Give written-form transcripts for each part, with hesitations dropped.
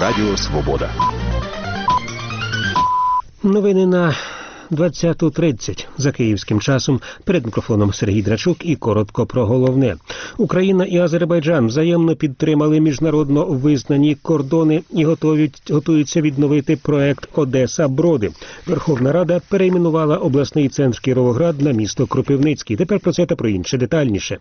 Радіо Свобода. Новини на 20:30 за київським часом. Перед мікрофоном Сергій Драчук і коротко про головне. Україна і Азербайджан взаємно підтримали міжнародно визнані кордони і готуються відновити проект «Одеса-Броди». Верховна Рада перейменувала обласний центр Кіровоград на місто Кропивницький. Тепер про це та про інше детальніше.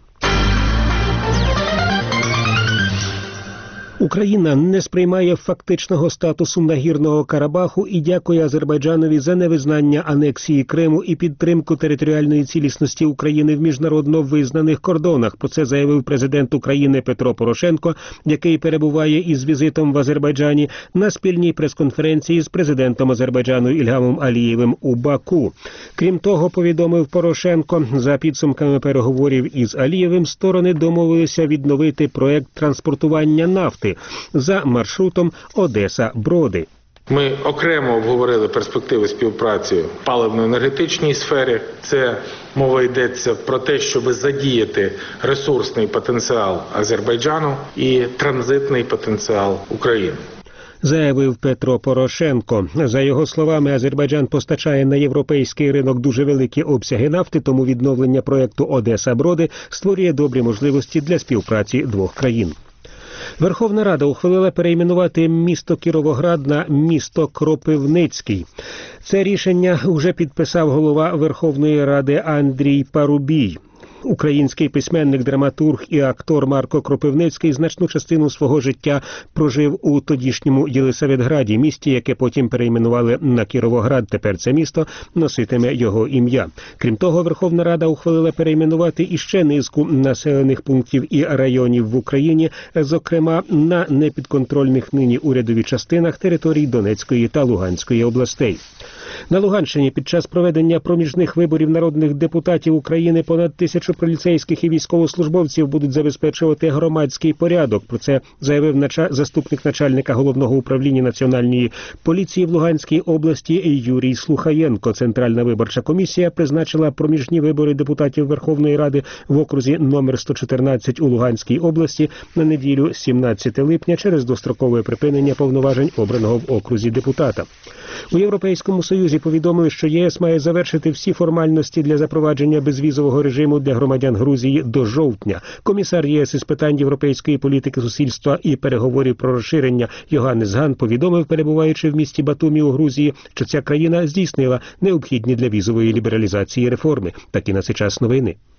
Україна не сприймає фактичного статусу Нагірного Карабаху і дякує Азербайджанові за невизнання анексії Криму і підтримку територіальної цілісності України в міжнародно визнаних кордонах. Про це заявив президент України Петро Порошенко, який перебуває із візитом в Азербайджані на спільній прес-конференції з президентом Азербайджану Ільгамом Алієвим у Баку. Крім того, повідомив Порошенко, за підсумками переговорів із Алієвим сторони домовилися відновити проект транспортування нафти за маршрутом Одеса-Броди. Ми окремо обговорили перспективи співпраці в паливно-енергетичній сфері. Це мова йдеться про те, щоб задіяти ресурсний потенціал Азербайджану і транзитний потенціал України. Заявив Петро Порошенко. За його словами, Азербайджан постачає на європейський ринок дуже великі обсяги нафти, тому відновлення проєкту Одеса-Броди створює добрі можливості для співпраці двох країн. Верховна Рада ухвалила перейменувати місто Кіровоград на місто Кропивницький. Це рішення вже підписав голова Верховної Ради Андрій Парубій. Український письменник, драматург і актор Марко Кропивницький значну частину свого життя прожив у тодішньому Єлисаветграді, місті, яке потім перейменували на Кіровоград. Тепер це місто носитиме його ім'я. Крім того, Верховна Рада ухвалила перейменувати іще низку населених пунктів і районів в Україні, зокрема на непідконтрольних нині урядові частинах територій Донецької та Луганської областей. На Луганщині під час проведення проміжних виборів народних депутатів України понад 1000 поліцейських і військовослужбовців будуть забезпечувати громадський порядок. Про це заявив заступник начальника Головного управління Національної поліції в Луганській області Юрій Слухаєнко. Центральна виборча комісія призначила проміжні вибори депутатів Верховної Ради в окрузі номер 114 у Луганській області на неділю 17 липня через дострокове припинення повноважень обраного в окрузі депутата. У Європейському Союзі повідомили, що ЄС має завершити всі формальності для запровадження безвізового режиму для громадян Грузії до жовтня. Комісар ЄС із питань європейської політики, суспільства і переговорів про розширення Йоганнес Ган повідомив, перебуваючи в місті Батумі у Грузії, що ця країна здійснила необхідні для візової лібералізації реформи. Такі на цей час новини.